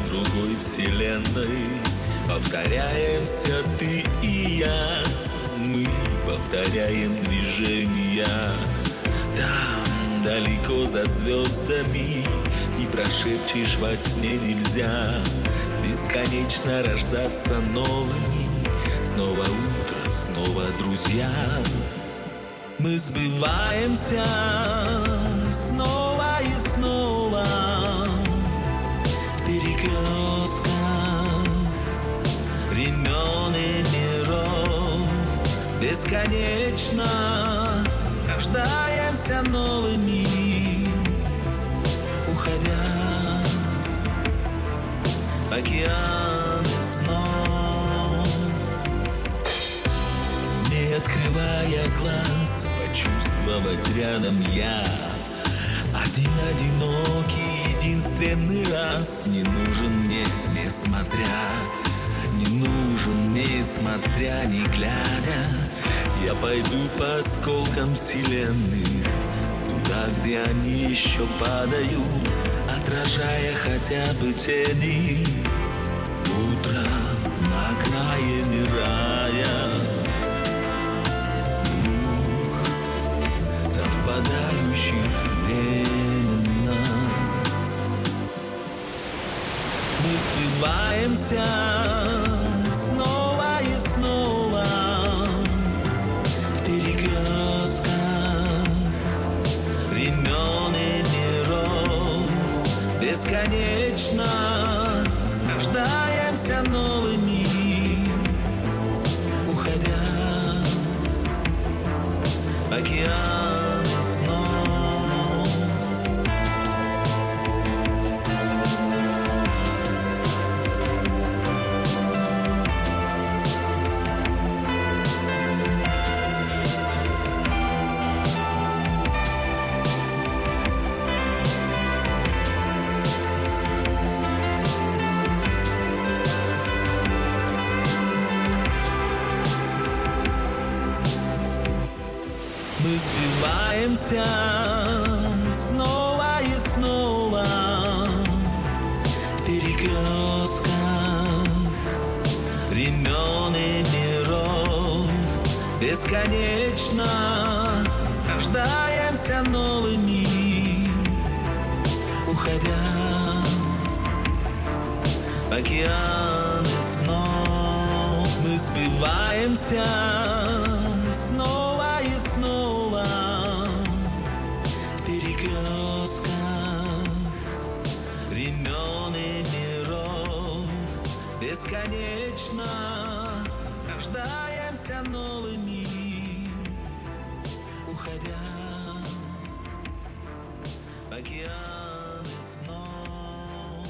другой вселенной. Повторяемся ты и я, мы повторяем движения. Там, далеко за звездами, и прошепчешь во сне нельзя. Бесконечно рождаться новыми, снова утро, снова друзья. Мы сбиваемся снова и снова в перекрестках времен и миров. Бесконечно рождаемся новыми, уходя в океаны снов. Не открывая глаз, почувствовать рядом я. Один одинокий, единственный раз. Не нужен мне, несмотря, не нужен, несмотря, не глядя. Я пойду по осколкам вселенных, туда, где они еще падают, отражая хотя бы тени. Утро на окраине рая, совпадающих временно. Мы сбиваемся снова и снова в перекрестках времен и миров. Бесконечно рождаемся новыми, уходя в океаны снов. Мы сбиваемся снова и снова в перекрестках времен и миров. Бесконечно рождаемся новыми, уходя в океаны снов. Мы сбиваемся снова и снова в перекрестках времен и миров. Бесконечно рождаемся новыми, уходя в океаны снов.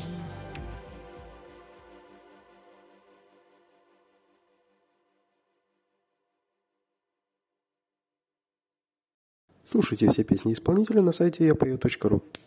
Слушайте все песни исполнителя на сайте yapeo.ru.